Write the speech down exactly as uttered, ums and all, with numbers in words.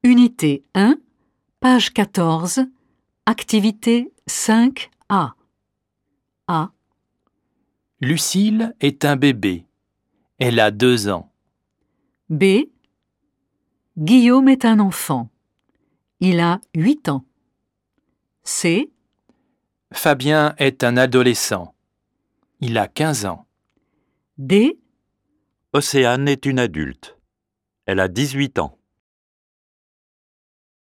Unité un, page quatorze, activité cinq A. A. Lucille est un bébé. Elle a deux ans. B. Guillaume est un enfant. Il a huit ans. C. Fabien est un adolescent. Il a quinze ans. D. Océane est une adulte. Elle a dix-huit ans.